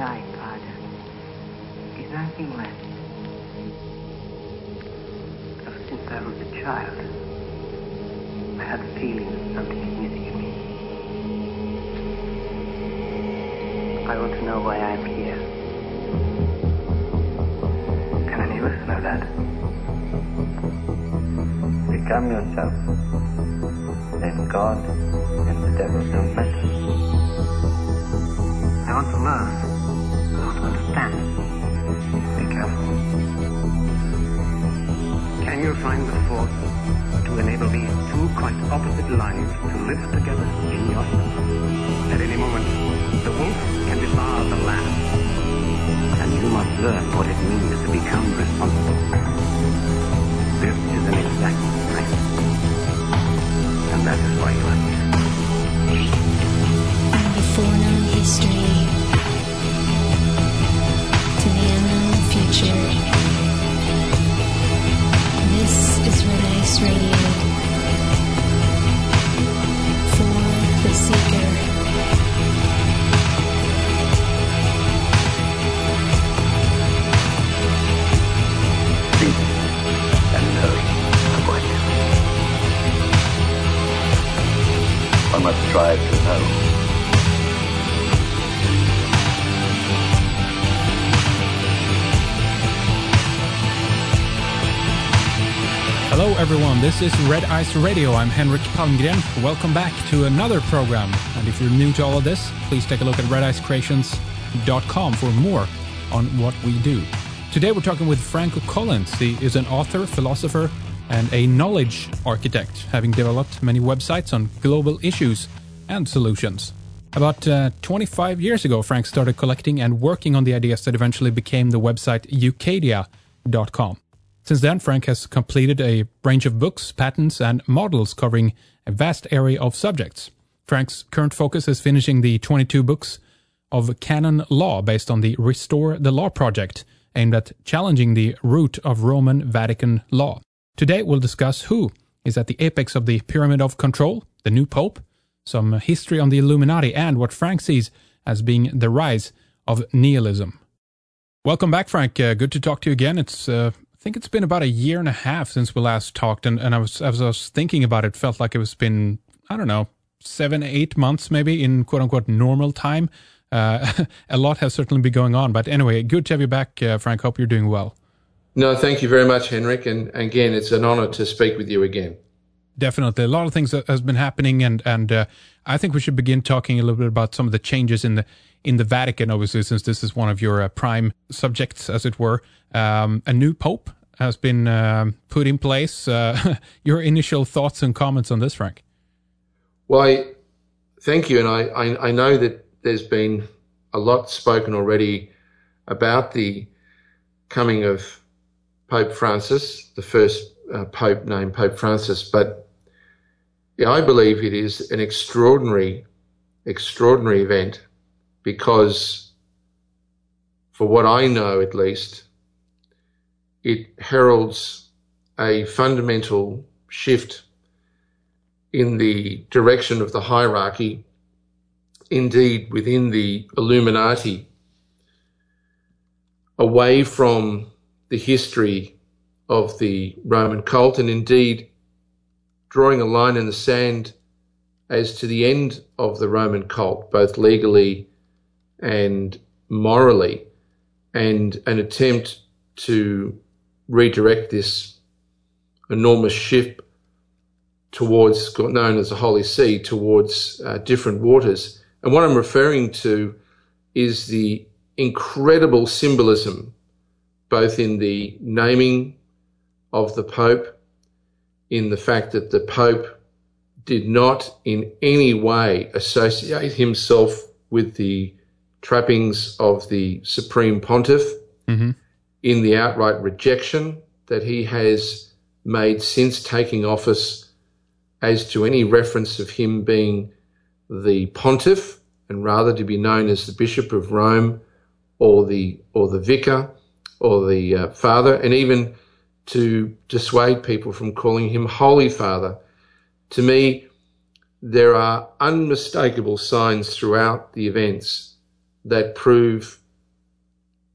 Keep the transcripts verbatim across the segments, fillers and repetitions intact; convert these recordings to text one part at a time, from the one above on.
die, Father, is nothing less. Ever since I was a child, I had a feeling that something is missing in me. I want to know why I am here. Can any of us know that? Become yourself. Then God and the devil don't matter. I want to learn. I want to understand. Be careful. Can you find the force to enable these two quite opposite lives to live together in yourself? At any moment, the wolf can devour the lamb. And you must learn what it means to become responsible. This is an exact science. And that is why you are here. From the foreknown history to the unknown future, this is Red Ice Radio. For the Seeker. Think and know what. One must strive to know. Hello everyone, this is Red Ice Radio. I'm Henrik Palmgren. Welcome back to another program. And if you're new to all of this, please take a look at red ice creations dot com for more on what we do. Today we're talking with Franco Collins. He is an author, philosopher, and a knowledge architect, having developed many websites on global issues and solutions. About uh, twenty-five years ago, Frank started collecting and working on the ideas that eventually became the website Eucadia dot com. Since then, Frank has completed a range of books, patents, and models covering a vast area of subjects. Frank's current focus is finishing the twenty-two books of canon law based on the Restore the Law project, aimed at challenging the root of Roman Vatican law. Today, we'll discuss who is at the apex of the pyramid of control, the new pope, some history on the Illuminati, and what Frank sees as being the rise of nihilism. Welcome back, Frank. Uh, good to talk to you again. It's uh, I think it's been about a year and a half since we last talked, and, and I was as I was thinking about it, felt like it was been, I don't know, seven, eight months maybe in quote-unquote normal time. Uh, a lot has certainly been going on, but anyway, good to have you back, uh, Frank. Hope you're doing well. No, thank you very much, Henrik, and again, it's an honor to speak with you again. Definitely. A lot of things that has been happening, and, and uh, I think we should begin talking a little bit about some of the changes in the in the Vatican, obviously, since this is one of your uh, prime subjects, as it were. Um, a new pope has been um, put in place. Uh, your initial thoughts and comments on this, Frank? Well, I, thank you, and I, I, I know that there's been a lot spoken already about the coming of Pope Francis, the first uh, pope named Pope Francis, but yeah, I believe it is an extraordinary, extraordinary event because, for what I know at least, it heralds a fundamental shift in the direction of the hierarchy, indeed within the Illuminati, away from the history of the Roman cult, and indeed drawing a line in the sand as to the end of the Roman cult, both legally and morally, and an attempt to redirect this enormous ship towards, known as the Holy See, towards uh, different waters. And what I'm referring to is the incredible symbolism, both in the naming of the Pope, in the fact that the Pope did not in any way associate himself with the trappings of the Supreme Pontiff, mm-hmm. in the outright rejection that he has made since taking office as to any reference of him being the Pontiff, and rather to be known as the Bishop of Rome, or the or the Vicar, or the uh, Father, and even to dissuade people from calling him Holy Father. To me, there are unmistakable signs throughout the events that prove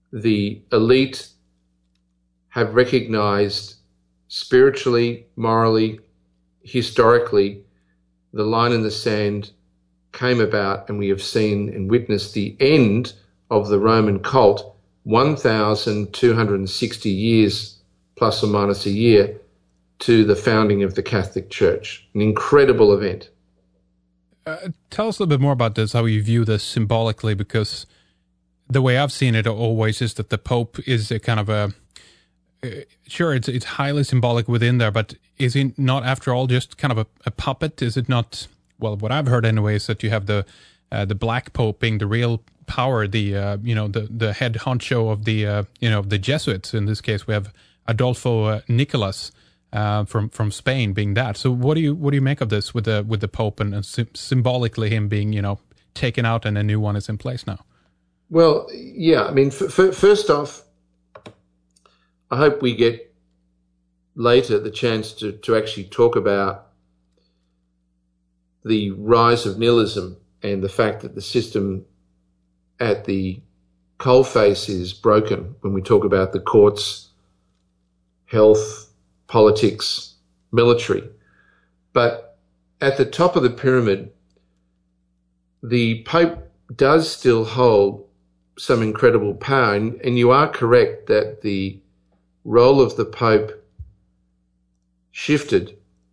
the elite have recognized spiritually, morally, historically, the line in the sand came about, and we have seen and witnessed the end of the Roman cult one thousand two hundred sixty years, plus or minus a year, to the founding of the Catholic Church. An incredible event. Uh, tell us a little bit more about this, how you view this symbolically, because the way I've seen it always is that the Pope is a kind of a, uh, sure, it's it's highly symbolic within there, but is he not, after all, just kind of a, a puppet? Is it not, well, what I've heard anyway is that you have the uh, the Black Pope being the real power, the, uh, you know, the, the head honcho of the, uh, you know, the Jesuits. In this case, we have Adolfo uh, Nicolas uh, from, from Spain being that. So what do you, what do you make of this with the, with the Pope and, and sy- symbolically him being, you know, taken out and a new one is in place now? Well, yeah, I mean, f- f- first off, I hope we get later the chance to, to actually talk about the rise of nihilism and the fact that the system at the coalface is broken when we talk about the courts, health, politics, military. But at the top of the pyramid, the Pope does still hold some incredible power, and, and you are correct that the role of the Pope shifted.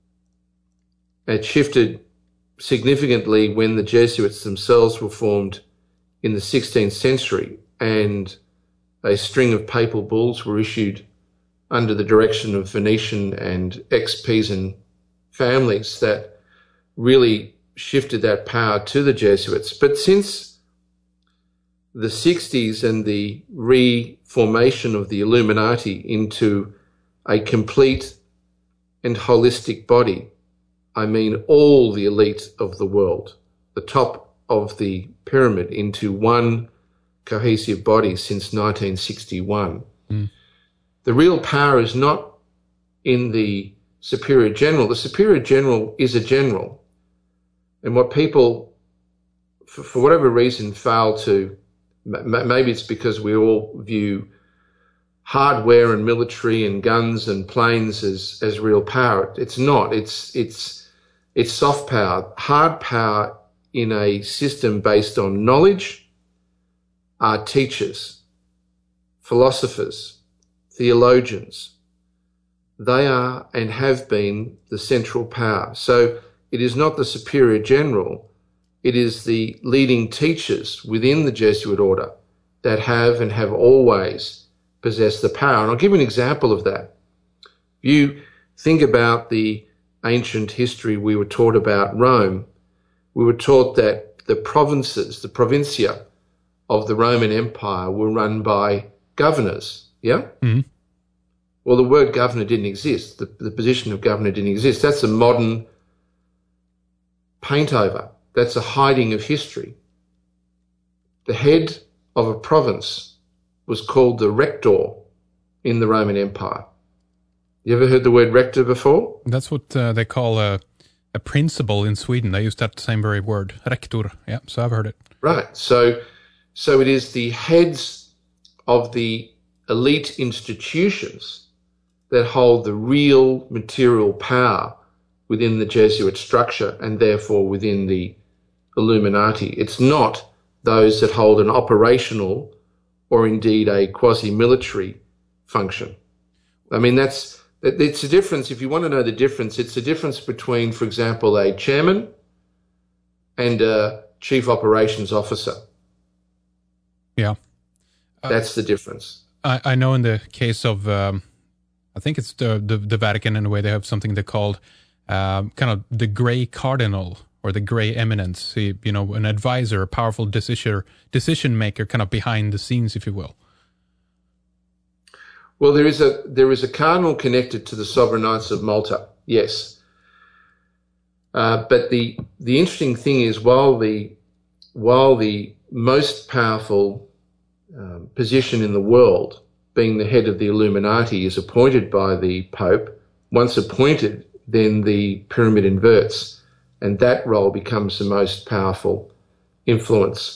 It shifted significantly when the Jesuits themselves were formed in the sixteenth century, and a string of papal bulls were issued under the direction of Venetian and ex-Pisan families that really shifted that power to the Jesuits. But since the sixties and the reformation of the Illuminati into a complete and holistic body, I mean all the elite of the world, the top of the pyramid, into one cohesive body since nineteen sixty-one. Mm. The real power is not in the Superior General. The Superior General is a general. And what people, for, for whatever reason, fail to, m- maybe it's because we all view hardware and military and guns and planes as, as real power. It's not. It's, it's, it's soft power. Hard power in a system based on knowledge are teachers, philosophers, theologians. They are and have been the central power. So it is not the Superior General, it is the leading teachers within the Jesuit order that have and have always possessed the power. And I'll give you an example of that. You think about the ancient history we were taught about Rome. We were taught that the provinces, the provincia of the Roman Empire were run by governors, yeah? Mm-hmm. Well, the word governor didn't exist. The, the position of governor didn't exist. That's a modern paint over. That's a hiding of history. The head of a province was called the rector in the Roman Empire. You ever heard the word rector before? That's what uh, they call a, a principal in Sweden. They use that same very word, rector. Yeah, so I've heard it. Right. So, so it is the heads of the elite institutions that hold the real material power within the Jesuit structure and therefore within the Illuminati. It's not those that hold an operational or indeed a quasi-military function. I mean, that's, it's a difference. If you want to know the difference, it's a difference between, for example, a chairman and a chief operations officer. Yeah. Uh, that's the difference. I, I know in the case of, um, I think it's the, the, the Vatican in a way, they have something they called um, kind of the gray cardinal or the gray eminence, you know, an advisor, a powerful decision, decision maker kind of behind the scenes, if you will. Well, there is a there is a cardinal connected to the Sovereign Knights of Malta, yes. Uh, but the the interesting thing is, while the while the most powerful um, position in the world, being the head of the Illuminati, is appointed by the Pope, once appointed, then the pyramid inverts, and that role becomes the most powerful influence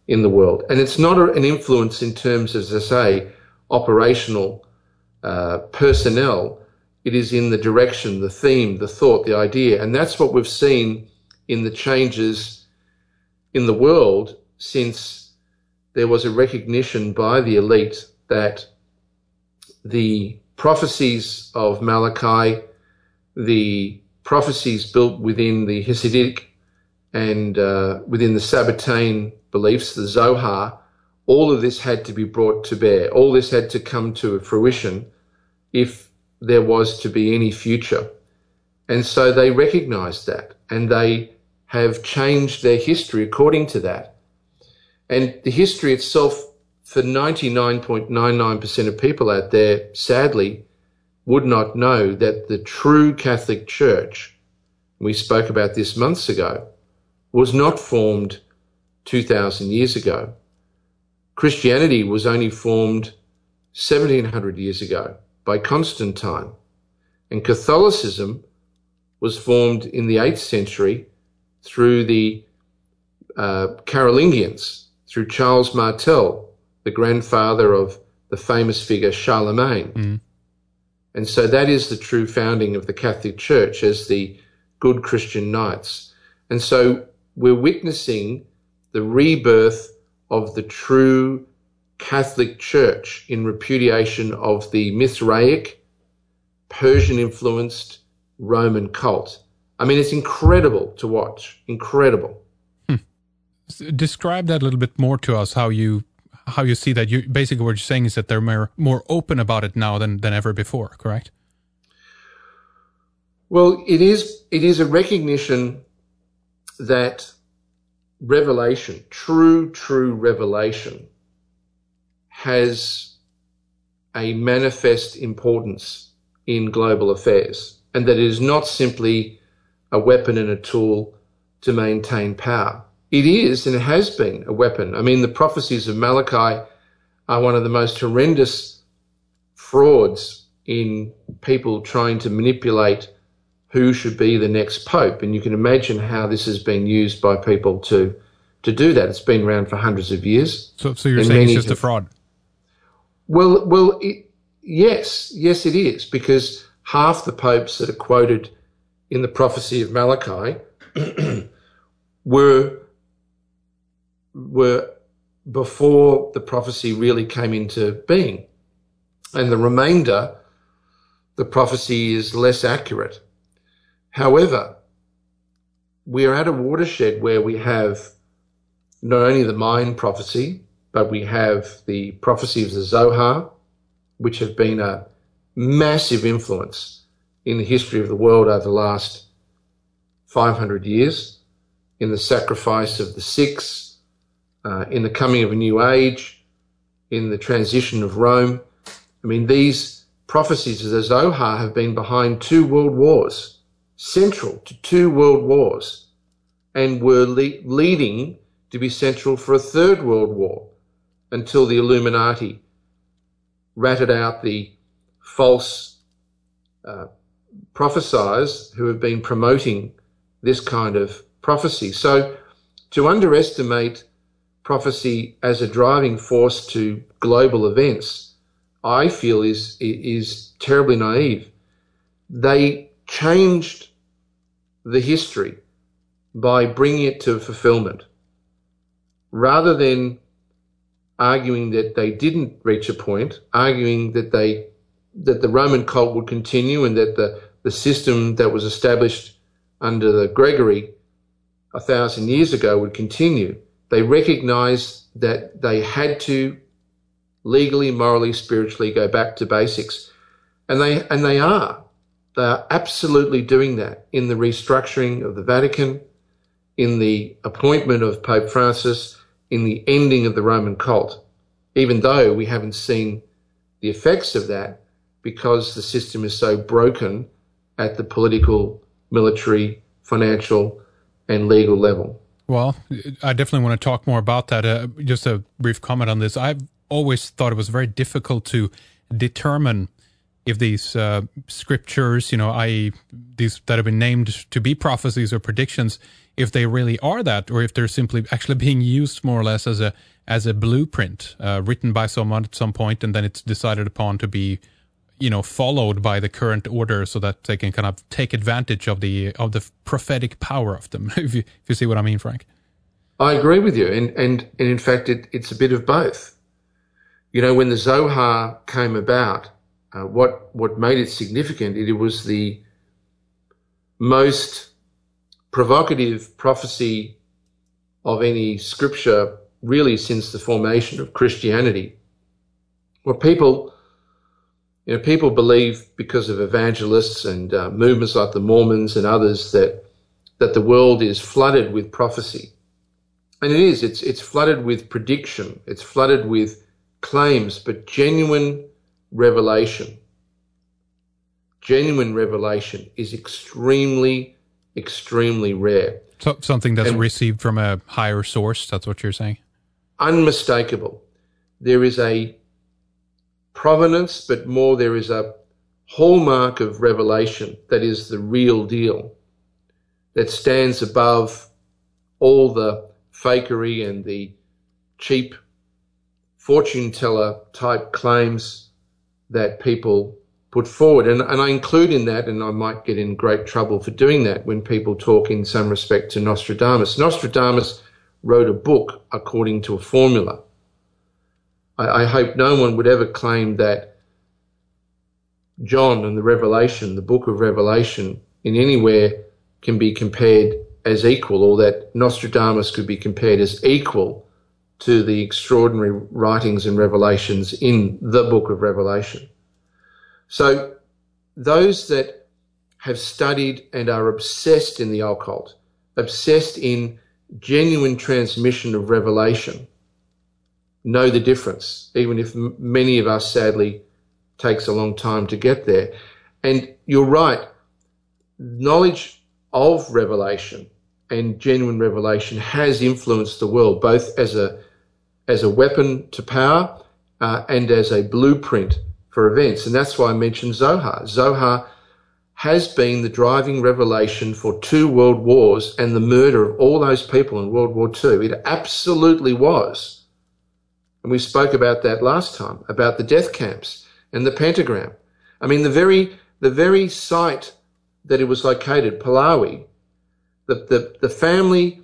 in the world. And it's not a, an influence in terms, as I say, operational uh, personnel. It is in the direction, the theme, the thought, the idea. And that's what we've seen in the changes in the world since there was a recognition by the elite that the prophecies of Malachi, the prophecies built within the Hasidic and uh, within the Sabbatean beliefs, the Zohar, all of this had to be brought to bear. All this had to come to fruition if there was to be any future. And so they recognized that, and they have changed their history according to that. And the history itself, for ninety-nine point nine nine percent of people out there, sadly, would not know that the true Catholic Church, we spoke about this months ago, was not formed two thousand years ago. Christianity was only formed seventeen hundred years ago by Constantine, and Catholicism was formed in the eighth century through the uh, Carolingians, through Charles Martel, the grandfather of the famous figure Charlemagne. Mm. And so that is the true founding of the Catholic Church as the good Christian knights. And so we're witnessing the rebirth of the true Catholic Church in repudiation of the Mithraic, Persian-influenced Roman cult. I mean, it's incredible to watch. Incredible. Hmm. Describe that a little bit more to us, how you how you see that. You basically what you're saying is that they're more, more open about it now than, than ever before, correct? Well, it is it is a recognition that revelation, true, true revelation, has a manifest importance in global affairs, and that it is not simply a weapon and a tool to maintain power. It is, and it has been, a weapon. I mean, the prophecies of Malachi are one of the most horrendous frauds in people trying to manipulate who should be the next pope. And you can imagine how this has been used by people to to do that. It's been around for hundreds of years. So, so you're saying it's just have, a fraud? Well, well, it, yes, yes, it is, because half the popes that are quoted in the prophecy of Malachi were were before the prophecy really came into being, and the remainder, the prophecy is less accurate. However, we are at a watershed where we have not only the Mayan prophecy, but we have the prophecy of the Zohar, which have been a massive influence in the history of the world over the last five hundred years, in the sacrifice of the Sikhs, uh, in the coming of a new age, in the transition of Rome. I mean, these prophecies of the Zohar have been behind two world wars, central to two world wars, and were le- leading to be central for a third world war until the Illuminati ratted out the false uh, prophesiers who have been promoting this kind of prophecy. So to underestimate prophecy as a driving force to global events, I feel is is terribly naive. They changed the history by bringing it to fulfillment, rather than arguing that they didn't reach a point, arguing that they that the Roman cult would continue and that the, the system that was established under the Gregory a thousand years ago would continue. They recognized that they had to legally, morally, spiritually go back to basics. And they and they are. They are absolutely doing that in the restructuring of the Vatican, in the appointment of Pope Francis, in the ending of the Roman cult, even though we haven't seen the effects of that because the system is so broken at the political, military, financial, and legal level. Well, I definitely want to talk more about that. Uh, just a brief comment on this. I've always thought it was very difficult to determine if these uh, scriptures, you know, that is these that have been named to be prophecies or predictions, if they really are that, or if they're simply actually being used more or less as a as a blueprint uh, written by someone at some point, and then it's decided upon to be, you know, followed by the current order, so that they can kind of take advantage of the of the prophetic power of them. if you if you see what I mean, Frank. I agree with you, and and, and in fact, it, it's a bit of both. You know, when the Zohar came about, uh, what what made it significant, it, it was the most provocative prophecy of any scripture really since the formation of Christianity. Well, people, you know, people believe because of evangelists and uh, movements like the Mormons and others that that the world is flooded with prophecy. And it is, it's it's flooded with prediction, it's flooded with claims, but genuine revelation, genuine revelation is extremely, extremely rare. So something that's and received from a higher source, that's what you're saying? Unmistakable. There is a provenance, but more there is a hallmark of revelation that is the real deal, that stands above all the fakery and the cheap fortune teller type claims that people put forward. And, and I include in that, and I might get in great trouble for doing that, when people talk in some respect to Nostradamus. Nostradamus wrote a book according to a formula. I, I hope no one would ever claim that John and the Revelation, the book of Revelation, in anywhere can be compared as equal, or that Nostradamus could be compared as equal to the extraordinary writings and revelations in the book of Revelation. So those that have studied and are obsessed in the occult, obsessed in genuine transmission of revelation, know the difference, even if m- many of us sadly takes a long time to get there. And you're right, knowledge of revelation and genuine revelation has influenced the world, both as a as a weapon to power uh, and as a blueprint for events. And that's why I mentioned Zohar. Zohar has been the driving revelation for two world wars and the murder of all those people in World War Two. It absolutely was. And we spoke about that last time, about the death camps and the pentagram. I mean, the very the very site that it was located, Pahlavi, the, the, the family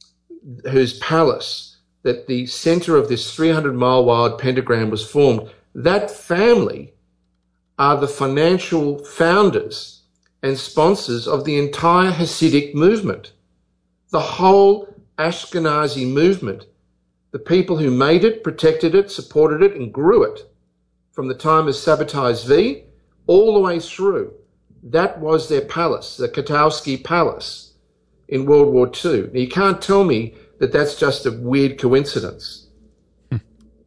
whose palace, that the center of this three hundred mile wide pentagram was formed, that family are the financial founders and sponsors of the entire Hasidic movement. The whole Ashkenazi movement, the people who made it, protected it, supported it, and grew it, from the time of Sabbatai Zvi all the way through, that was their palace, the Katowski Palace in World War Two. Now, you can't tell me that that's just a weird coincidence. Hmm.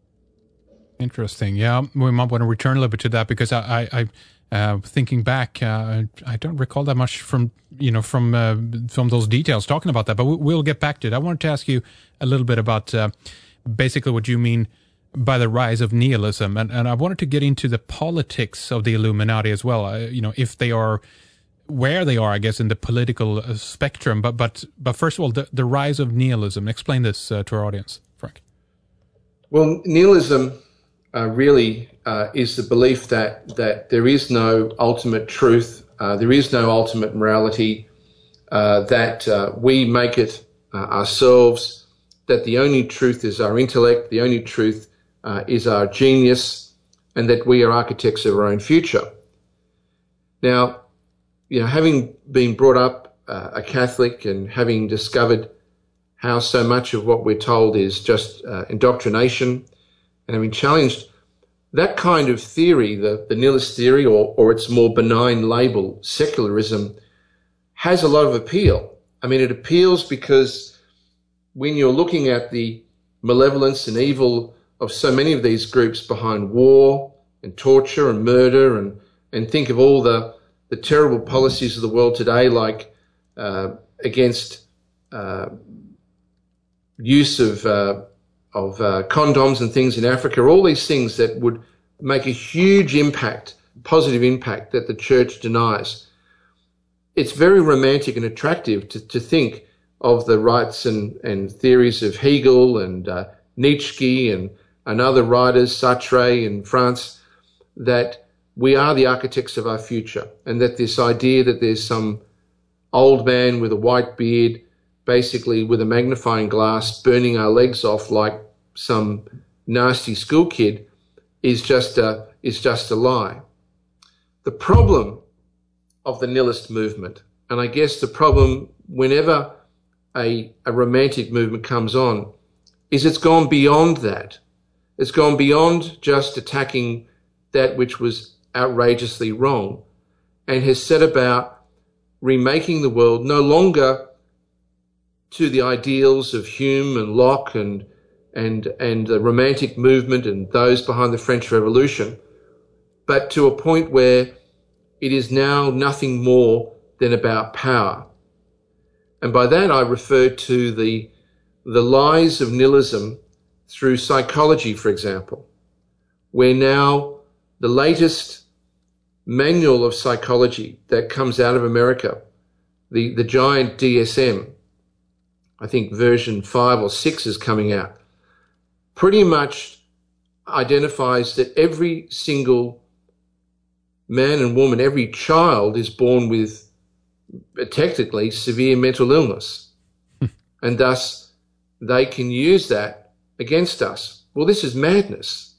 Interesting. Yeah, we might want to return a little bit to that, because I, I, I uh, thinking back, uh, I don't recall that much from, you know, from uh, from those details talking about that. But we'll get back to it. I wanted to ask you a little bit about uh, basically what you mean by the rise of nihilism, and and I wanted to get into the politics of the Illuminati as well. Uh, you know, if they are, where they are, I guess, in the political uh, spectrum. But but but first of all, the, the rise of nihilism. Explain this uh, to our audience, Frank. Well, nihilism uh, really uh, is the belief that that there is no ultimate truth, uh, there is no ultimate morality, uh, that uh, we make it uh, ourselves, that the only truth is our intellect, the only truth uh, is our genius, and that we are architects of our own future. Now, you know, having been brought up uh, a Catholic and having discovered how so much of what we're told is just uh, indoctrination, and having challenged that kind of theory, the, the nihilist theory, or, or its more benign label, secularism, has a lot of appeal. I mean, it appeals because when you're looking at the malevolence and evil of so many of these groups behind war and torture and murder, and, and think of all the the terrible policies of the world today, like uh, against uh, use of uh, of uh, condoms and things in Africa, all these things that would make a huge impact, positive impact, that the church denies. It's very romantic and attractive to, to think of the rights and, and theories of Hegel and uh, Nietzsche and, and other writers, Sartre in France, that we are the architects of our future, and that this idea that there's some old man with a white beard, basically with a magnifying glass, burning our legs off like some nasty school kid, is just a, is just a lie. The problem of the nihilist movement, and I guess the problem whenever a, a romantic movement comes on, is it's gone beyond that. It's gone beyond just attacking that which was outrageously wrong, and has set about remaking the world no longer to the ideals of Hume and Locke and and and the Romantic movement and those behind the French Revolution, but to a point where it is now nothing more than about power. And by that I refer to the the lies of nihilism through psychology, for example, where now the latest manual of psychology that comes out of America, the, the giant D S M, I think version five or six is coming out, pretty much identifies that every single man and woman, every child is born with uh, technically severe mental illness. And thus they can use that against us. Well, this is madness.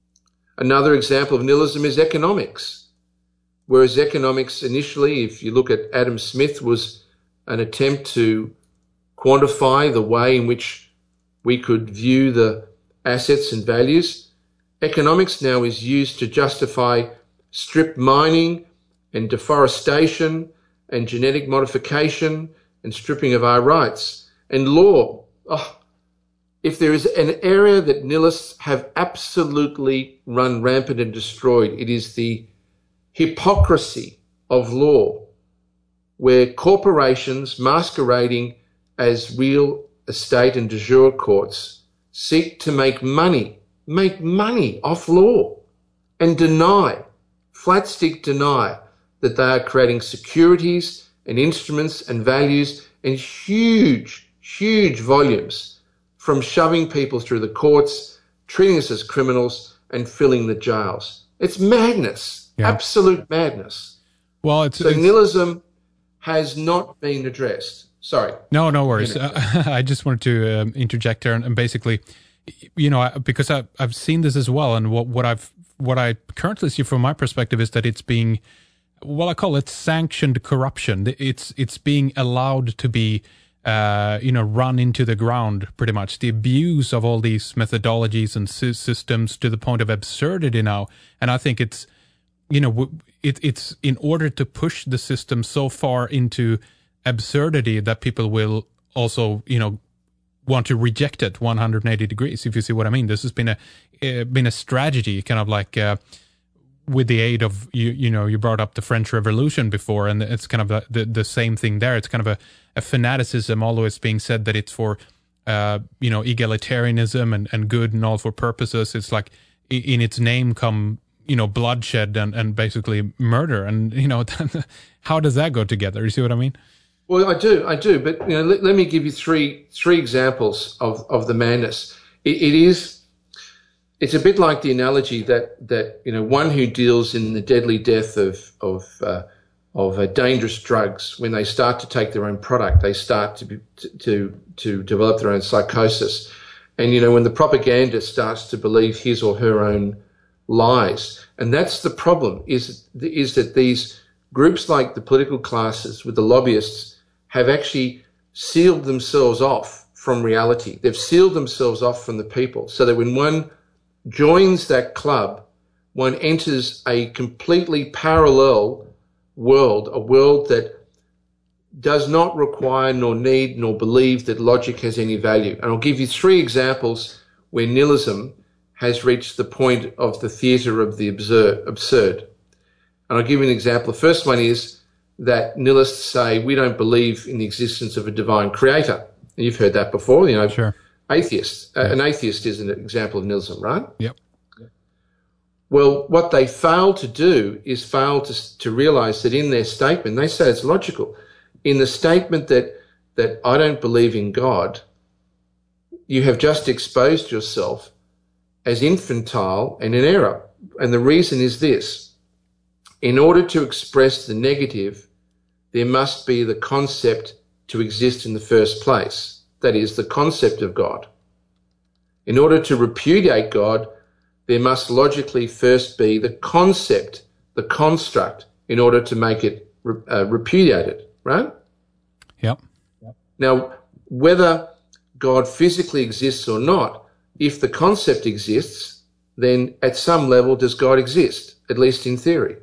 Another example of nihilism is economics. Whereas economics initially, if you look at Adam Smith, was an attempt to quantify the way in which we could view the assets and values, economics now is used to justify strip mining and deforestation and genetic modification and stripping of our rights. And law, oh, if there is an area that nihilists have absolutely run rampant and destroyed, it is the hypocrisy of law, where corporations masquerading as real estate and de jure courts seek to make money, make money off law and deny, flat stick deny, that they are creating securities and instruments and values in huge, huge volumes from shoving people through the courts, treating us as criminals and filling the jails. It's madness, yeah. Absolute madness. Well, it's, so it's... nihilism has not been addressed. Sorry. No, no worries. Uh, I just wanted to um, interject there and, and basically, you know, because I, I've seen this as well, and what, what I've what I currently see from my perspective is that it's being, well, I call it sanctioned corruption. It's it's being allowed to be, uh, you know, run into the ground pretty much. The abuse of all these methodologies and sy- systems to the point of absurdity now, and I think it's, you know, it, it's in order to push the system so far into absurdity that people will also, you know, want to reject it one hundred eighty degrees, if you see what I mean. This has been a uh, been a strategy, kind of like uh, with the aid of, you you know, you brought up the French Revolution before, and it's kind of the, the, the same thing there. It's kind of a, a fanaticism, although it's being said that it's for, uh, you know, egalitarianism and, and good and all for purposes. It's like in its name come, you know, bloodshed and, and basically murder. And, you know, how does that go together? You see what I mean? Well, I do, I do. But, you know, let, let me give you three three examples of, of the madness. It, it is, it's a bit like the analogy that, that, you know, one who deals in the deadly death of, of, uh, of uh, dangerous drugs, when they start to take their own product, they start to, be, to, to develop their own psychosis. And, you know, when the propagandist starts to believe his or her own lies. And that's the problem, is, is that these groups like the political classes with the lobbyists have actually sealed themselves off from reality. They've sealed themselves off from the people, so that when one joins that club, one enters a completely parallel world, a world that does not require nor need nor believe that logic has any value. And I'll give you three examples where nihilism has reached the point of the theatre of the absurd. absurd. And I'll give you an example. The first one is that nihilists say we don't believe in the existence of a divine creator. And you've heard that before, you know. Sure. Atheists. Uh, an atheist is an example of nihilism, right? Yep. Well, what they fail to do is fail to, to realise that in their statement, they say it's logical, in the statement that that I don't believe in God, you have just exposed yourself as infantile and in error. And the reason is this: in order to express the negative, there must be the concept to exist in the first place. That is, the concept of God. In order to repudiate God, there must logically first be the concept, the construct, in order to make it uh, repudiated, right? Yep. Now, whether God physically exists or not, if the concept exists, then at some level does God exist, at least in theory.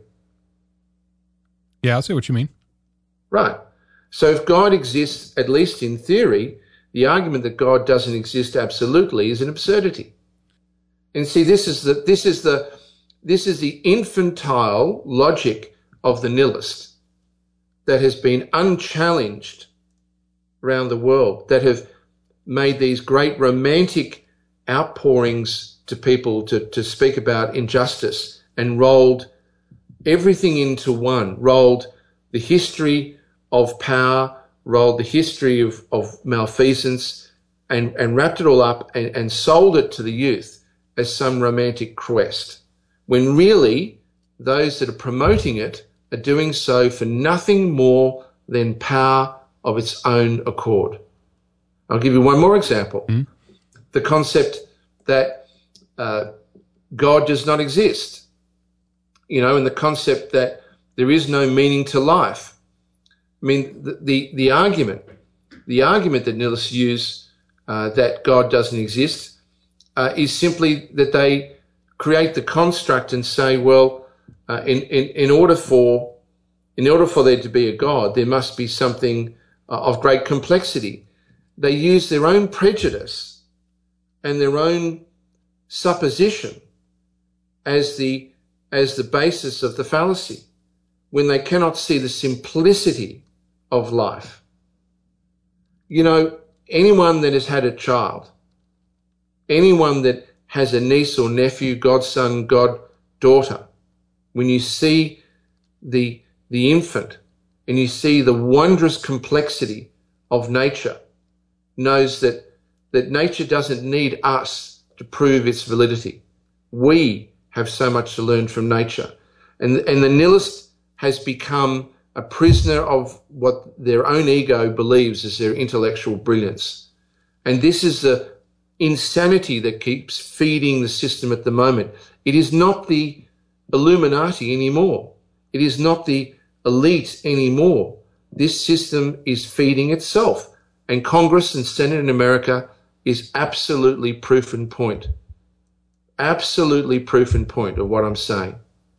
Yeah, I see what you mean. Right. So if God exists, at least in theory, the argument that God doesn't exist absolutely is an absurdity. And see, this is the this is the this is the infantile logic of the nihilist that has been unchallenged around the world, that have made these great romantic outpourings to people to, to speak about injustice, and rolled everything into one, rolled the history of power, rolled the history of, of malfeasance, and, and wrapped it all up and, and sold it to the youth as some romantic quest, when really those that are promoting it are doing so for nothing more than power of its own accord. I'll give you one more example. Mm. The concept that uh, God does not exist, you know, and the concept that there is no meaning to life. I mean, the, the, the argument, the argument that nihilists use uh, that God doesn't exist uh, is simply that they create the construct and say, well, uh, in, in, in order for, in order for there to be a God, there must be something uh, of great complexity. They use their own prejudice and their own supposition as the, as the basis of the fallacy, when they cannot see the simplicity of life. You know, anyone that has had a child, anyone that has a niece or nephew, godson, goddaughter, when you see the, the infant and you see the wondrous complexity of nature, knows that, that nature doesn't need us to prove its validity. We have so much to learn from nature. And, and the nihilist has become a prisoner of what their own ego believes is their intellectual brilliance. And this is the insanity that keeps feeding the system at the moment. It is not the Illuminati anymore. It is not the elite anymore. This system is feeding itself. And Congress and Senate in America is absolutely proof in point. Absolutely proof in point of what I'm saying.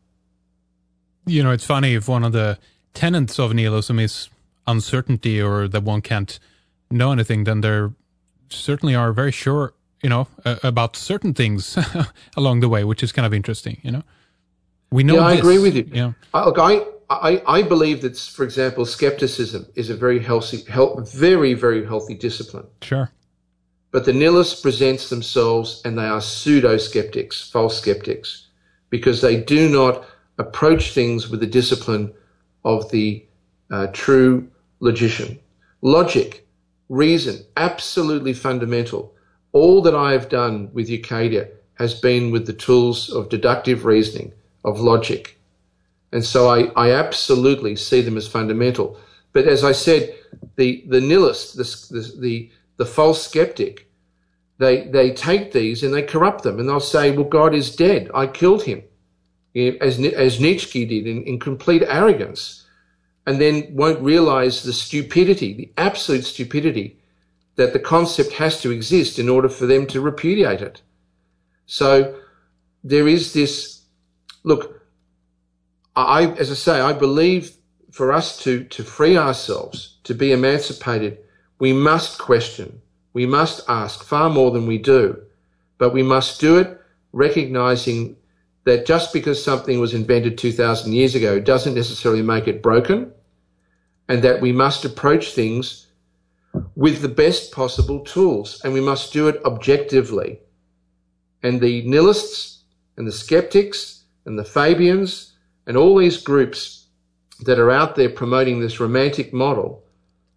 You know, it's funny, if one of the tenets of nihilism is uncertainty, or that one can't know anything, then there certainly are very sure, you know, uh, about certain things along the way, which is kind of interesting, you know. We know Yeah, I this, agree with you. Yeah. I, look, I, I, I believe that, for example, skepticism is a very healthy, health, very, very healthy discipline. Sure. But the nihilists present themselves, and they are pseudo-skeptics, false skeptics, because they do not approach things with the discipline of the uh, true logician. Logic, reason, absolutely fundamental. All that I have done with Ucadia has been with the tools of deductive reasoning, of logic. And so I, I absolutely see them as fundamental. But as I said, the, the nihilist, the, the, the, the false skeptic, they, they take these and they corrupt them, and they'll say, well, God is dead. I killed him, as, as Nietzsche did, in, in complete arrogance, and then won't realize the stupidity, the absolute stupidity, that the concept has to exist in order for them to repudiate it. So there is this, look, I, as I say, I believe for us to, to free ourselves, to be emancipated, we must question, we must ask far more than we do, but we must do it recognizing that just because something was invented two thousand years ago doesn't necessarily make it broken, and that we must approach things with the best possible tools, and we must do it objectively. And the nihilists and the skeptics and the Fabians and all these groups that are out there promoting this romantic model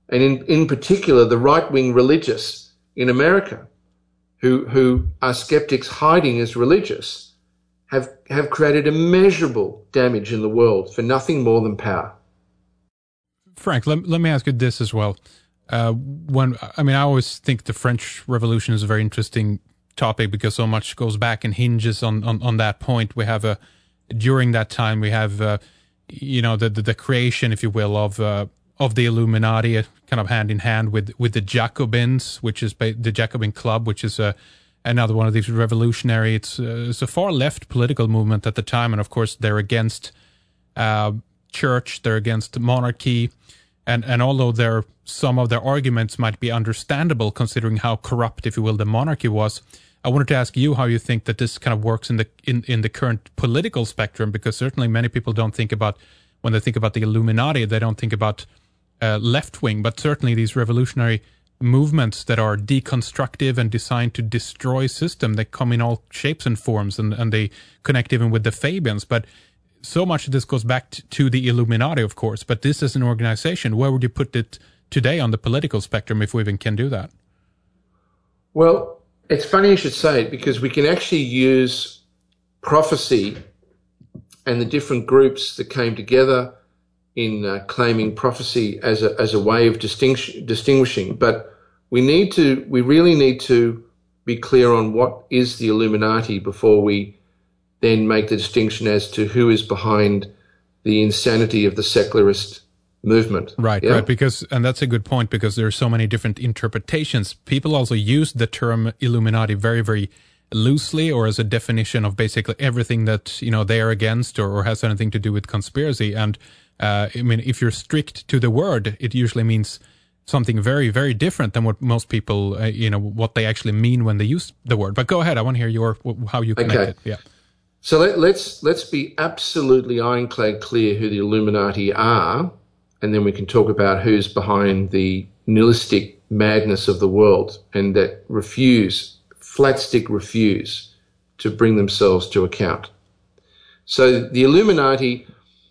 and in, in particular the right-wing religious in America, who, who are skeptics hiding as religious, have, have created immeasurable damage in the world for nothing more than power. Frank, let, let me ask you this as well. Uh, when I mean, I always think the French Revolution is a very interesting topic because so much goes back and hinges on, on, on that point. We have a, during that time, we have, uh, you know, the, the, the creation, if you will, of, uh, of the Illuminati, uh, kind of hand in hand with, with the Jacobins, which is ba- the Jacobin Club, which is uh, another one of these revolutionary, it's, uh, it's a far left political movement at the time. And of course, they're against, uh, church, they're against monarchy. And and although there some of their arguments might be understandable considering how corrupt, if you will, the monarchy was, I wanted to ask you how you think that this kind of works in the in, in the current political spectrum, because certainly many people don't think about, when they think about the Illuminati, they don't think about uh, left wing, but certainly these revolutionary movements that are deconstructive and designed to destroy system, they come in all shapes and forms, and, and they connect even with the Fabians. But so much of this goes back to the Illuminati, of course, but this is an organization. Where would you put it today on the political spectrum, if we even can do that? Well, it's funny you should say it, because we can actually use prophecy and the different groups that came together in uh, claiming prophecy as a as a way of distinction, distinguishing. But we need to, we really need to be clear on what is the Illuminati before we then make the distinction as to who is behind the insanity of the secularist movement. Right, yeah? right. Because, and that's a good point, because there are so many different interpretations. People also use the term Illuminati very, very loosely, or as a definition of basically everything that, you know, they are against, or, or has anything to do with conspiracy. And uh, I mean, if you're strict to the word, it usually means something very, very different than what most people, uh, you know, what they actually mean when they use the word. But go ahead. I want to hear your, how you connect okay. it. Yeah. So let, let's let's be absolutely ironclad clear who the Illuminati are, and then we can talk about who's behind the nihilistic madness of the world and that refuse, flat stick refuse to bring themselves to account. So the Illuminati,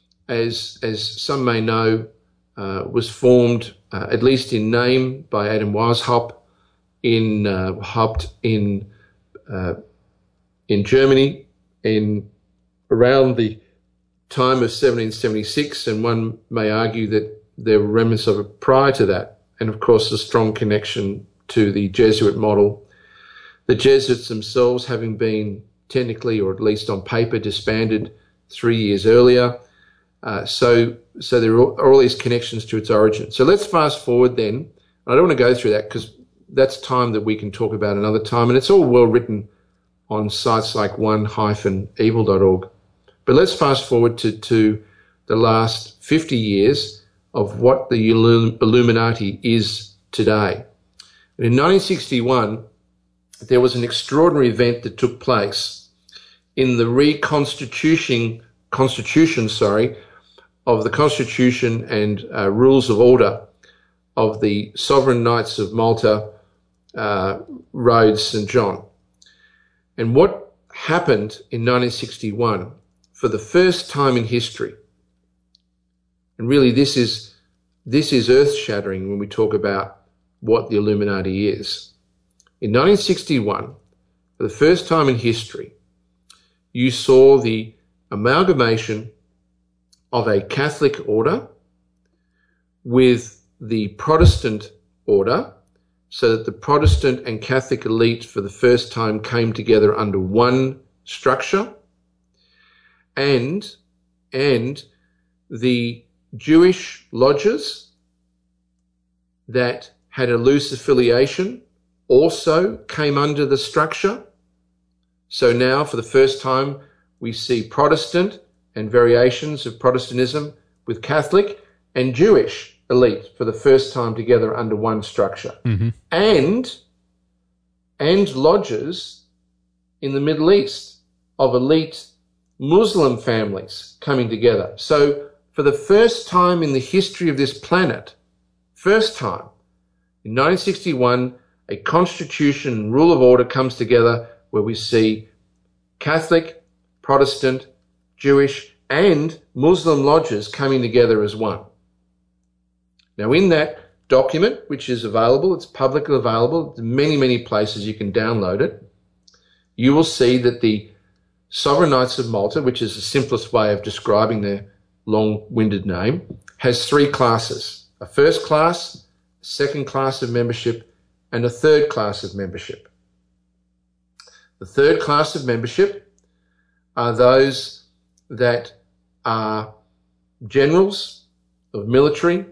as as some may know, uh, was formed, uh, at least in name, by Adam Weishaupt in uh, Haupt in uh, in Germany in around the time of seventeen seventy-six, and one may argue that there were remnants of it prior to that, and of course a strong connection to the Jesuit model. The Jesuits themselves having been technically, or at least on paper, disbanded three years earlier. Uh, so so there are all these connections to its origin. So let's fast forward then. I don't want to go through that because that's time that we can talk about another time, and it's all well written on sites like one dash evil dot org. But let's fast forward to, to the last fifty years of what the Illuminati is today. And in nineteen sixty-one, there was an extraordinary event that took place in the reconstitution, constitution, sorry, of the Constitution and uh, Rules of Order of the Sovereign Knights of Malta, uh, Rhodes, Saint John. And what happened in nineteen sixty-one, for the first time in history, and really this is this is earth-shattering when we talk about what the Illuminati is. In nineteen sixty-one, for the first time in history, you saw the amalgamation of a Catholic order with the Protestant order, so that the Protestant and Catholic elite for the first time came together under one structure, and, and the Jewish lodges that had a loose affiliation also came under the structure. So now for the first time we see Protestant and variations of Protestantism with Catholic and Jewish elite for the first time together under one structure. Mm-hmm. And, and lodges in the Middle East of elite Muslim families coming together. So for the first time in the history of this planet, first time, in nineteen sixty-one, a constitution and rule of order comes together where we see Catholic, Protestant, Jewish, and Muslim lodges coming together as one. Now, in that document, which is available, it's publicly available, many, many places you can download it, you will see that the Sovereign Knights of Malta, which is the simplest way of describing their long-winded name, has three classes: a first class, a second class of membership, and a third class of membership. The third class of membership are those that are generals of military,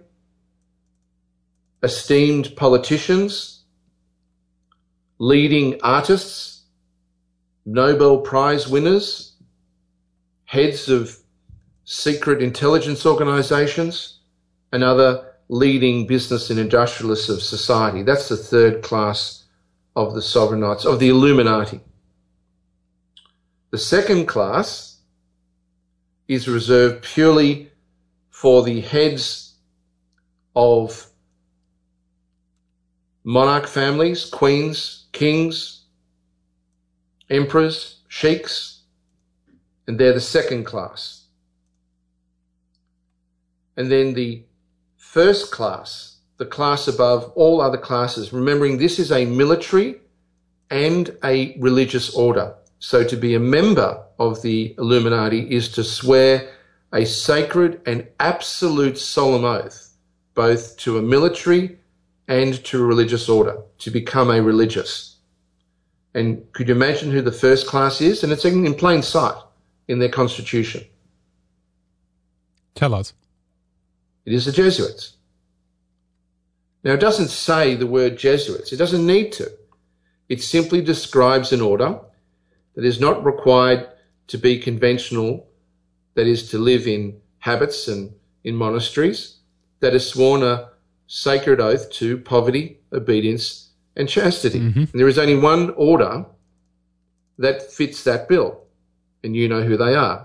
esteemed politicians, leading artists, Nobel Prize winners, heads of secret intelligence organizations, and other leading business and industrialists of society. That's the third class of the Sovereign Knights, of the Illuminati. The second class is reserved purely for the heads of monarch families, queens, kings, emperors, sheikhs, and they're the second class. And then the first class, the class above all other classes, remembering this is a military and a religious order. So to be a member of the Illuminati is to swear a sacred and absolute solemn oath, both to a military and to a religious order, to become a religious. And could you imagine who the first class is? And it's in plain sight in their constitution. Tell us. It is the Jesuits. Now, it doesn't say the word Jesuits. It doesn't need to. It simply describes an order that is not required to be conventional, that is to live in habits and in monasteries, that has sworn a sacred oath to poverty, obedience, and chastity. Mm-hmm. And there is only one order that fits that bill, and you know who they are.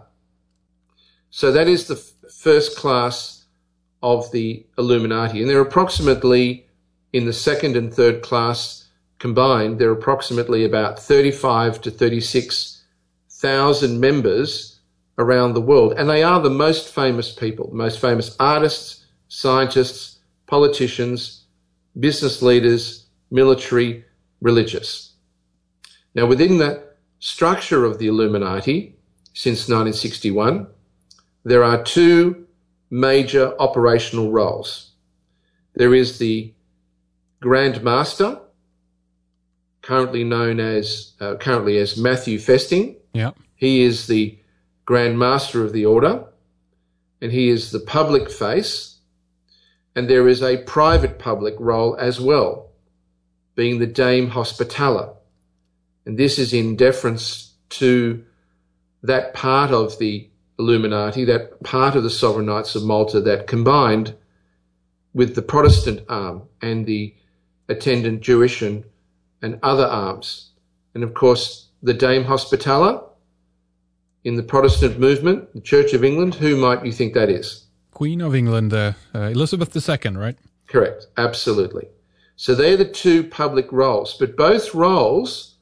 So that is the f- first class of the Illuminati. And there are approximately, in the second and third class combined, there are approximately about thirty-five to thirty-six thousand members around the world. And they are the most famous people, the most famous artists, scientists, politicians, business leaders, military, religious. Now, within the structure of the Illuminati, since nineteen sixty-one, there are two major operational roles. There is the Grand Master, currently known as uh, currently as Matthew Festing. Yeah. He is the Grand Master of the Order, and he is the public face. And there is a private public role as well, being the Dame Hospitaller. And this is in deference to that part of the Illuminati, that part of the Sovereign Knights of Malta that combined with the Protestant arm and the attendant Jewish and, and other arms. And of course, the Dame Hospitaller in the Protestant movement, the Church of England, who might you think that is? Queen of England, uh, uh, Elizabeth the Second, right? Correct, absolutely. So they're the two public roles, but both roles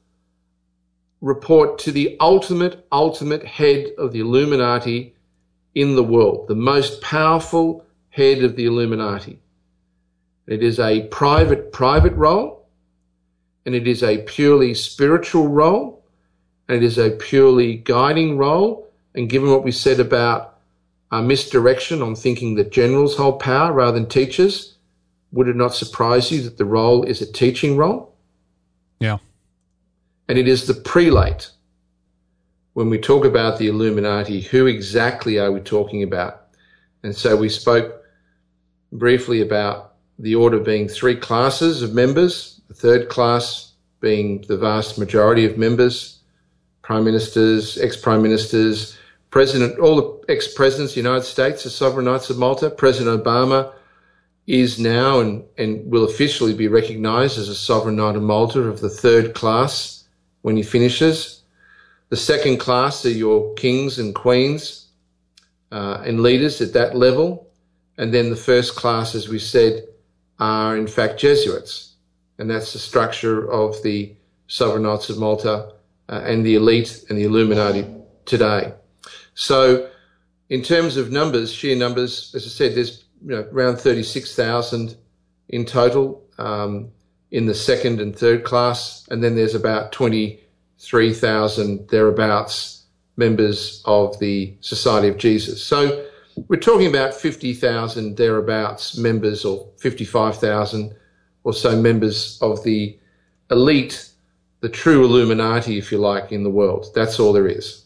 report to the ultimate, ultimate head of the Illuminati in the world, the most powerful head of the Illuminati. It is a private, private role, and it is a purely spiritual role, and it is a purely guiding role. And given what we said about our misdirection on thinking that generals hold power rather than teachers, would it not surprise you that the role is a teaching role? Yeah. And it is the prelate. When we talk about the Illuminati, who exactly are we talking about? And so we spoke briefly about the order being three classes of members, the third class being the vast majority of members, prime ministers, ex-prime ministers, president, all the ex-presidents of the United States, the Sovereign Knights of Malta. President Obama is now and, and will officially be recognised as a Sovereign Knight of Malta of the third class when he finishes. The second class are your kings and queens uh, and leaders at that level. And then the first class, as we said, are in fact Jesuits. And that's the structure of the Sovereign Knights of Malta uh, and the elite and the Illuminati today. So in terms of numbers, sheer numbers, as I said, there's you know, around thirty-six thousand in total um, in the second and third class, and then there's about twenty-three thousand thereabouts members of the Society of Jesus. So we're talking about fifty thousand thereabouts members, or fifty-five thousand or so members of the elite, the true Illuminati, if you like, in the world. That's all there is.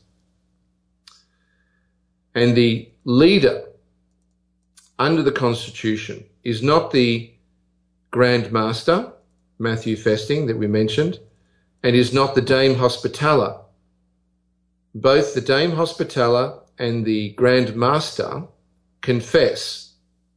And the leader under the Constitution is not the Grand Master, Matthew Festing, that we mentioned, and is not the Dame Hospitaller. Both the Dame Hospitaller and the Grand Master confess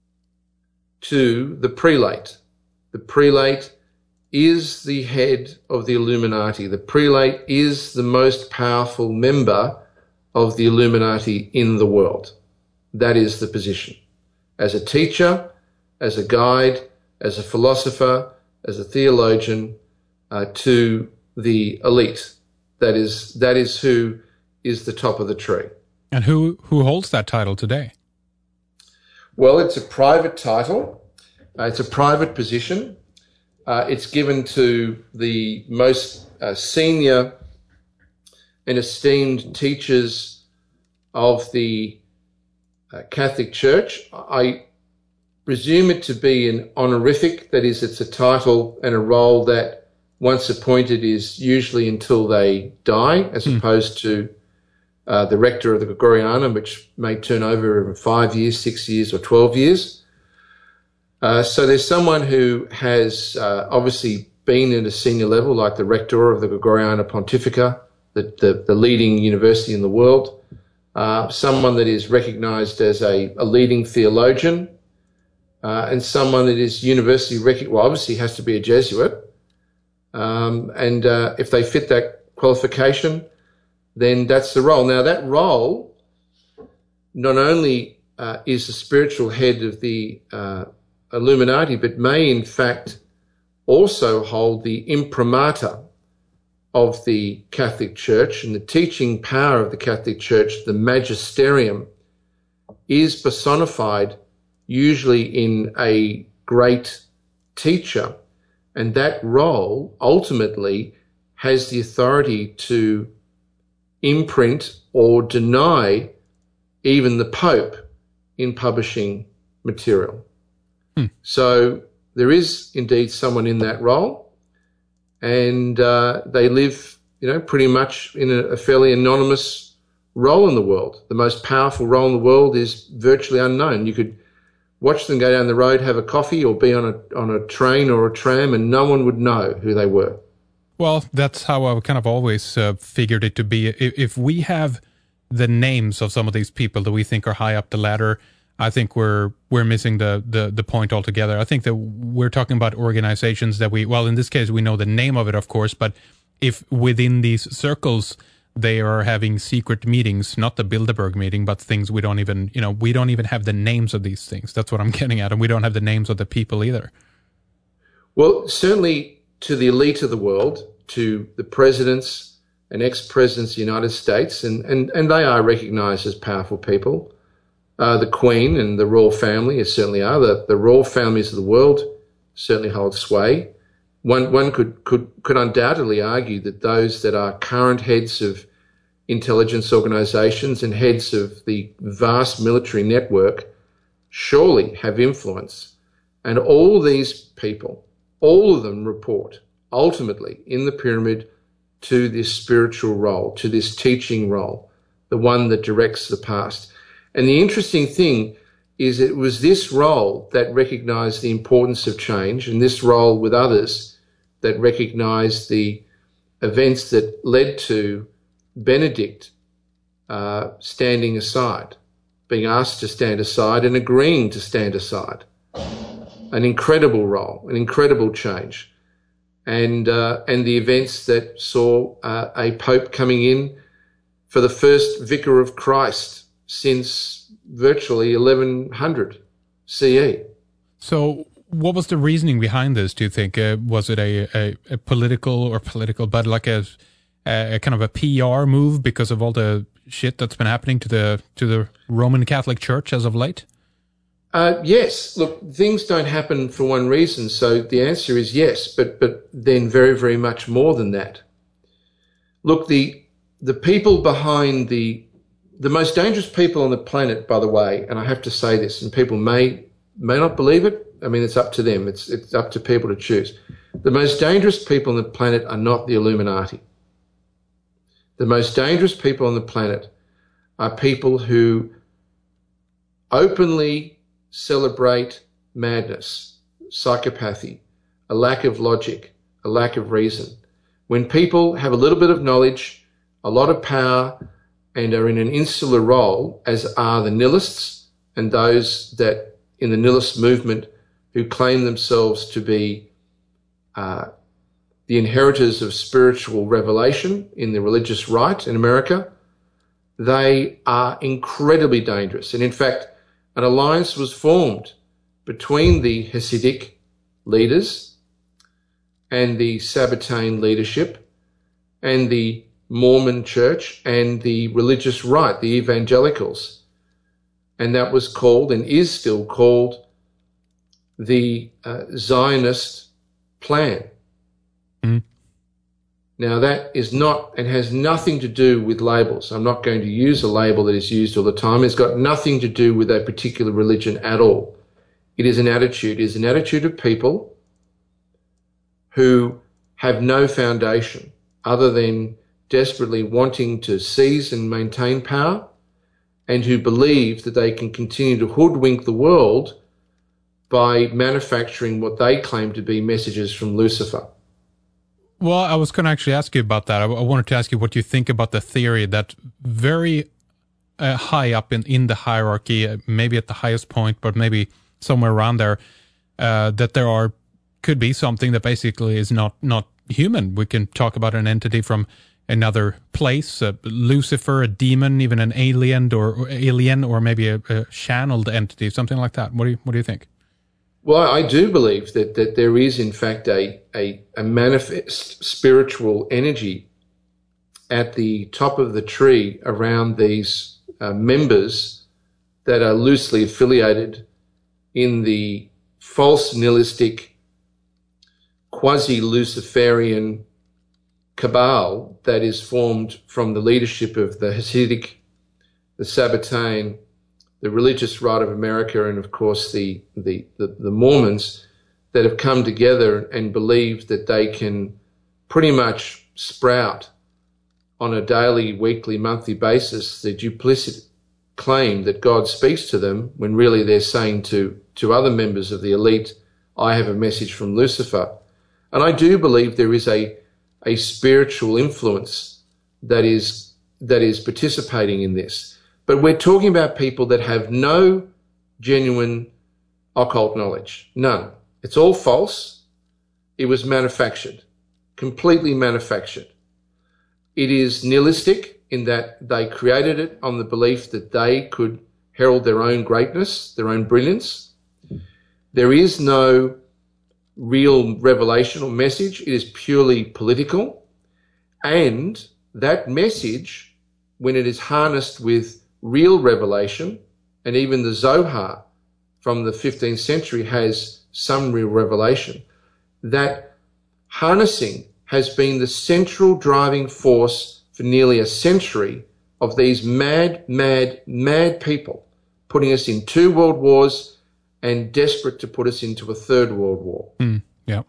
to the prelate. The prelate is the head of the Illuminati. The prelate is the most powerful member of the Illuminati in the world. That is the position. As a teacher, as a guide, as a philosopher, as a theologian, uh, to the elite. That is, that is who is the top of the tree. And who, who holds that title today? Well, it's a private title. Uh, it's a private position. Uh, it's given to the most uh, senior and esteemed teachers of the uh, Catholic Church. I presume it to be an honorific, that is, it's a title and a role that, once appointed, is usually until they die, as mm. opposed to uh, the rector of the Gregoriana, which may turn over in five years, six years, or twelve years. Uh, so there's someone who has uh, obviously been at a senior level, like the rector of the Gregoriana Pontifica, the, the, the leading university in the world, uh, someone that is recognized as a, a leading theologian, uh, and someone that is university recognized, well, obviously has to be a Jesuit. Um, and uh, if they fit that qualification, then that's the role. Now, that role not only uh, is the spiritual head of the uh, Illuminati, but may in fact also hold the imprimatur of the Catholic Church, and the teaching power of the Catholic Church, the magisterium, is personified usually in a great teacher, and that role ultimately has the authority to imprint or deny even the Pope in publishing material. Hmm. So there is indeed someone in that role, and uh, they live, you know, pretty much in a, a fairly anonymous role in the world. The most powerful role in the world is virtually unknown. You could watch them go down the road, have a coffee, or be on a on a train or a tram, and no one would know who they were. Well, that's how I kind of always uh, figured it to be. If, if we have the names of some of these people that we think are high up the ladder, I think we're we're missing the, the, the point altogether. I think that we're talking about organizations that we, well, in this case, we know the name of it, of course, but if within these circles they are having secret meetings, not the Bilderberg meeting, but things we don't even, you know, we don't even have the names of these things. That's what I'm getting at. And we don't have the names of the people either. Well, certainly to the elite of the world, to the presidents and ex-presidents of the United States, and, and, and they are recognized as powerful people. Uh, the Queen and the royal family certainly are. The, the royal families of the world certainly hold sway. One, one could, could, could undoubtedly argue that those that are current heads of intelligence organizations and heads of the vast military network surely have influence. And all these people, all of them report ultimately in the pyramid to this spiritual role, to this teaching role, the one that directs the past. And the interesting thing is it was this role that recognized the importance of change, and this role with others that recognized the events that led to Benedict uh, standing aside, being asked to stand aside and agreeing to stand aside. An incredible role, an incredible change. And uh, and the events that saw uh, a pope coming in for the first vicar of Christ since virtually eleven hundred C E. So what was the reasoning behind this, do you think? Uh, was it a, a, a political or political, but like a, a kind of a P R move because of all the shit that's been happening to the to the Roman Catholic Church as of late? Uh, yes. Look, things don't happen for one reason, so the answer is yes, but but then very, very much more than that. Look, the the people behind the the most dangerous people on the planet, by the way, and I have to say this, and people may may not believe it. I mean, it's up to them. It's it's up to people to choose. The most dangerous people on the planet are not the Illuminati. The most dangerous people on the planet are people who openly celebrate madness, psychopathy, a lack of logic, a lack of reason. When people have a little bit of knowledge, a lot of power, and are in an insular role, as are the nihilists and those that in the nihilist movement who claim themselves to be uh, the inheritors of spiritual revelation in the religious right in America, they are incredibly dangerous. And in fact, an alliance was formed between the Hasidic leaders and the Sabbatean leadership and the Mormon church and the religious right, the evangelicals. And that was called, and is still called, the uh, Zionist plan. Mm. Now that is not, and has nothing to do with labels. I'm not going to use a label that is used all the time. It's got nothing to do with a particular religion at all. It is an attitude. It is an attitude of people who have no foundation other than desperately wanting to seize and maintain power, and who believe that they can continue to hoodwink the world by manufacturing what they claim to be messages from Lucifer. Well, I was going to actually ask you about that. I, I wanted to ask you what you think about the theory that very uh, high up in, in the hierarchy, uh, maybe at the highest point, but maybe somewhere around there, uh, that there are could be something that basically is not, not human. We can talk about an entity from another place, uh, Lucifer, a demon, even an alien, or, or alien, or maybe a, a channeled entity, something like that. What do you what do you think? Well, I do believe that that there is, in fact, a a, a manifest spiritual energy at the top of the tree around these uh, members that are loosely affiliated in the false nihilistic, quasi-Luciferian cabal that is formed from the leadership of the Hasidic, the Sabbatean, the religious right of America, and of course the, the, the, the Mormons, that have come together and believe that they can pretty much sprout on a daily, weekly, monthly basis the duplicit claim that God speaks to them, when really they're saying to, to other members of the elite, I have a message from Lucifer. And I do believe there is a a spiritual influence that is that is participating in this. But we're talking about people that have no genuine occult knowledge. None. It's all false. It was manufactured, completely manufactured. It is nihilistic in that they created it on the belief that they could herald their own greatness, their own brilliance. There is no real revelation or message. It is purely political. And that message, when it is harnessed with real revelation, and even the Zohar from the fifteenth century has some real revelation, that harnessing has been the central driving force for nearly a century of these mad, mad, mad people, putting us in two world wars and desperate to put us into a third world war. Mm, yeah.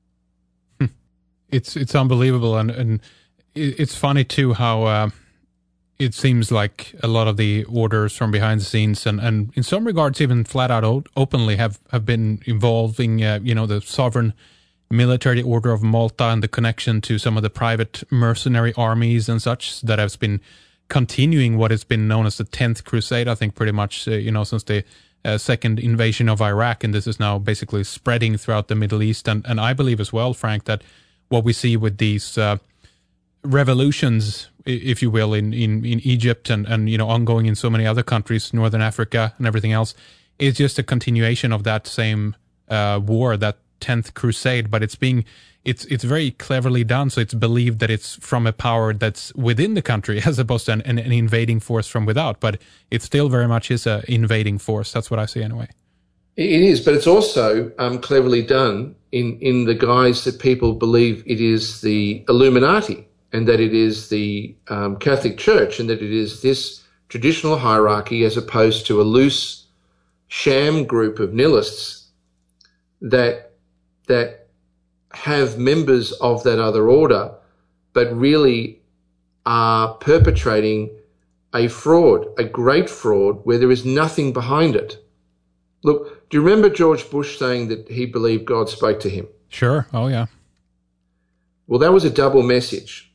It's it's unbelievable. And, and it's funny, too, how uh, it seems like a lot of the orders from behind the scenes, and, and in some regards even flat out o- openly, have, have been involving, uh, you know, the sovereign military order of Malta and the connection to some of the private mercenary armies and such that has been continuing what has been known as the tenth Crusade, I think, pretty much, uh, you know, since the Uh, second invasion of Iraq, and this is now basically spreading throughout the Middle East. And, and I believe as well, Frank, that what we see with these uh, revolutions, if you will, in, in, in Egypt and, and, you know, ongoing in so many other countries, Northern Africa and everything else, is just a continuation of that same uh, war, that tenth Crusade, but it's being It's it's very cleverly done, so it's believed that it's from a power that's within the country as opposed to an, an, an invading force from without, but it still very much is an invading force. That's what I see anyway. It is, but it's also um, cleverly done in, in the guise that people believe it is the Illuminati and that it is the um, Catholic Church and that it is this traditional hierarchy as opposed to a loose sham group of nihilists that that have members of that other order but really are perpetrating a fraud, a great fraud where there is nothing behind it. Look, do you remember George Bush saying that he believed God spoke to him? Sure. Oh, yeah. Well, that was a double message.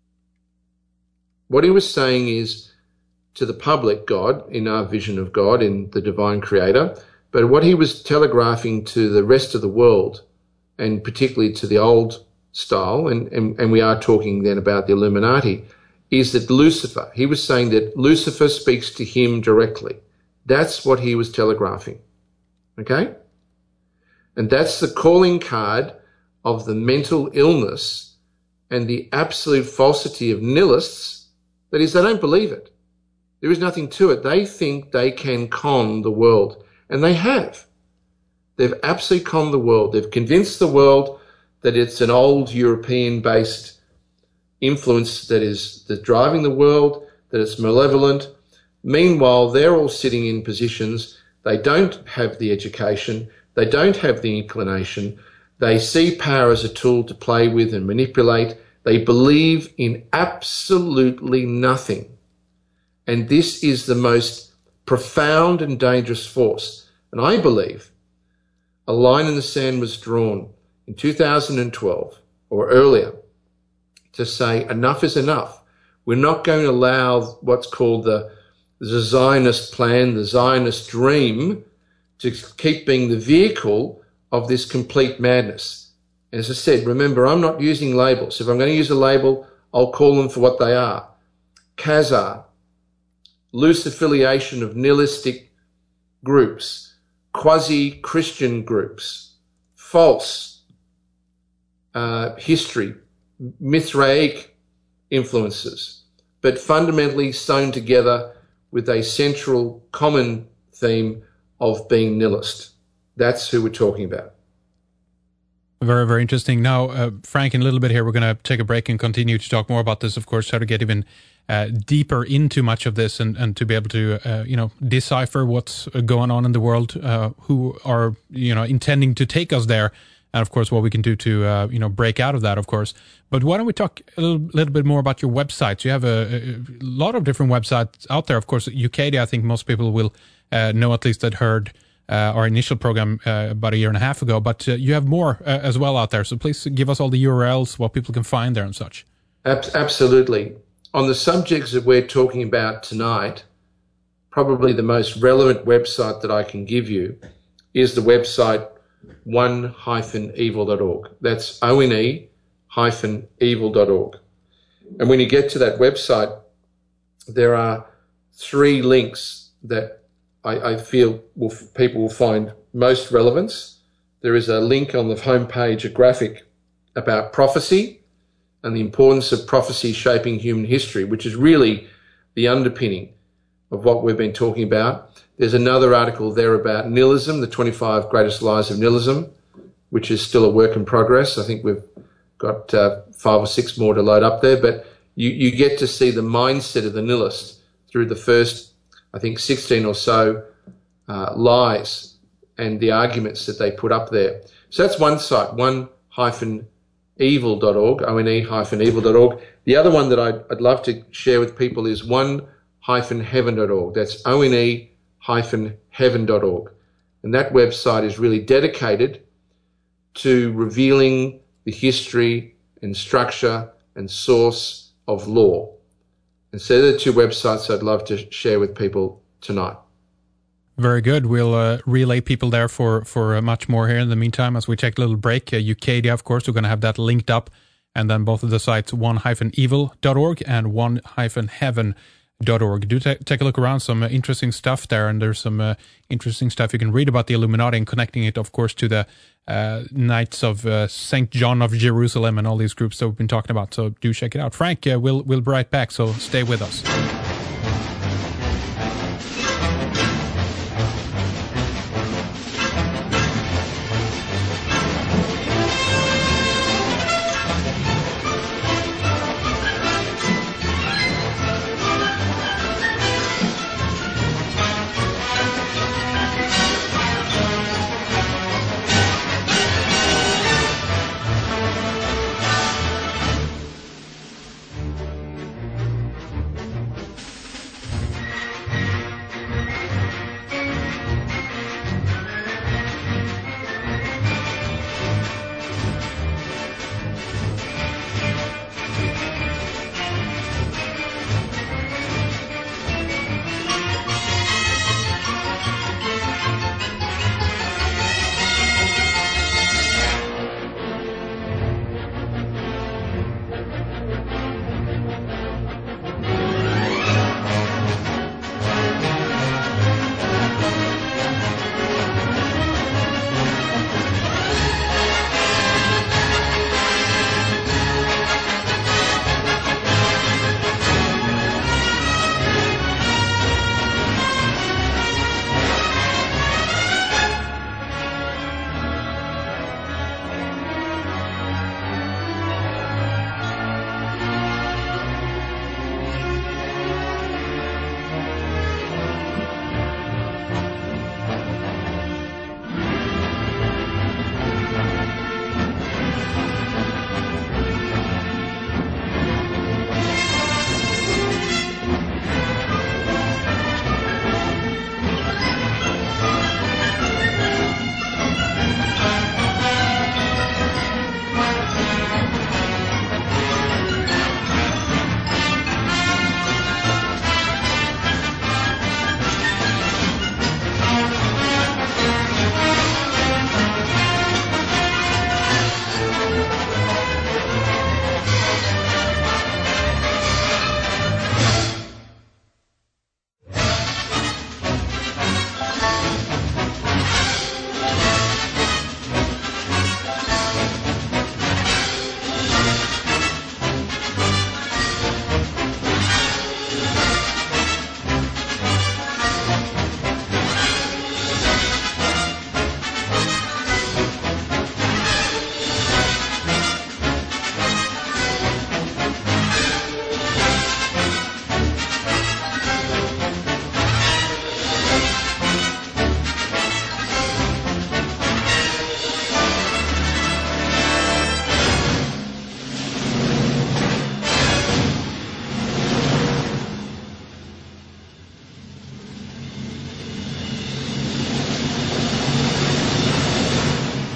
What he was saying is to the public, God, in our vision of God, in the divine creator, but what he was telegraphing to the rest of the world, and particularly to the old style, and, and, and we are talking then about the Illuminati, is that Lucifer, he was saying that Lucifer speaks to him directly. That's what he was telegraphing. Okay? And that's the calling card of the mental illness and the absolute falsity of nihilists. That is, they don't believe it. There is nothing to it. They think they can con the world. And they have. They've absolutely conned the world. They've convinced the world that it's an old European-based influence that is that's driving the world, that it's malevolent. Meanwhile, they're all sitting in positions. They don't have the education. They don't have the inclination. They see power as a tool to play with and manipulate. They believe in absolutely nothing. And this is the most profound and dangerous force. And I believe a line in the sand was drawn in two thousand twelve or earlier to say enough is enough. We're not going to allow what's called the the Zionist plan, the Zionist dream, to keep being the vehicle of this complete madness. And as I said, remember, I'm not using labels. If I'm going to use a label, I'll call them for what they are. Khazar, loose affiliation of nihilistic groups, quasi-Christian groups, false uh, history, Mithraic influences, but fundamentally sewn together with a central common theme of being nihilist. That's who we're talking about. Very, very interesting. Now, uh, Frank, in a little bit here, we're going to take a break and continue to talk more about this, of course, how to get even uh, deeper into much of this and, and to be able to, uh, you know, decipher what's going on in the world, uh, who are, you know, intending to take us there, and, of course, what we can do to, uh, you know, break out of that, of course. But why don't we talk a little, little bit more about your websites? You have a, a lot of different websites out there. Of course, Ucadia, I think most people will uh, know, at least that heard uh, our initial program uh, about a year and a half ago. But uh, you have more uh, as well out there. So please give us all the U R Ls, what people can find there and such. Absolutely. On the subjects that we're talking about tonight, probably the most relevant website that I can give you is the website one dash evil dot org. That's O N E hyphen evil dot org. And when you get to that website, there are three links that I, I feel will, people will find most relevance. There is a link on the homepage, a graphic about prophecy and the importance of prophecy shaping human history, which is really the underpinning of what we've been talking about. There's another article there about nihilism, the twenty-five greatest lies of nihilism, which is still a work in progress. I think we've got uh, five or six more to load up there, but you, you get to see the mindset of the nihilist through the first, I think, sixteen or so uh, lies and the arguments that they put up there. So that's one site, one dash evil dot org, O N E hyphen evil dot org. The other one that I'd, I'd love to share with people is one dash heaven dot org. That's O N E hyphen heaven dot org. And that website is really dedicated to revealing the history and structure and source of law. And so they're the two websites I'd love to share with people tonight. Very good. We'll uh, relay people there for, for uh, much more here in the meantime as we take a little break. Uh, Ucadia, of course, we're going to have that linked up. And then both of the sites, one dash evil dot org and one dash heaven dot org. Do t- take a look around, some uh, interesting stuff there. And there's some uh, interesting stuff you can read about the Illuminati and connecting it, of course, to the uh, Knights of uh, Saint John of Jerusalem and all these groups that we've been talking about. So do check it out. Frank, uh, we'll, we'll be right back, so stay with us.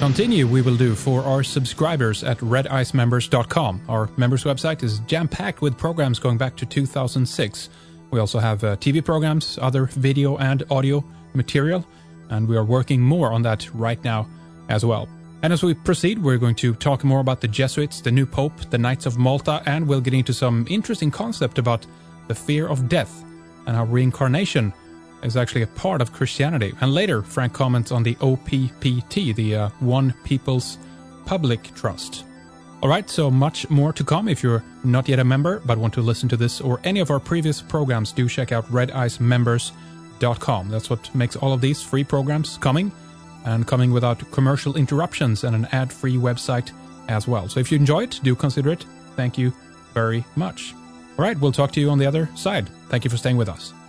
continue we will do for our subscribers at red ice members dot com. Our members website is jam-packed with programs going back to two thousand six. We also have uh, T V programs, other video and audio material, and we are working more on that right now as well. And as we proceed, we're going to talk more about the Jesuits, the new Pope, the Knights of Malta, and we'll get into some interesting concept about the fear of death and how reincarnation is actually a part of Christianity. And later, Frank comments on the O P P T, the uh, One People's Public Trust. All right, so much more to come. If you're not yet a member but want to listen to this or any of our previous programs, do check out red ice members dot com. That's what makes all of these free programs coming, and coming without commercial interruptions and an ad-free website as well. So if you enjoy it, do consider it. Thank you very much. All right, we'll talk to you on the other side. Thank you for staying with us.